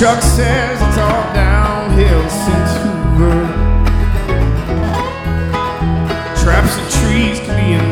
Chuck says it's all downhill since Hoover. Traps and trees can be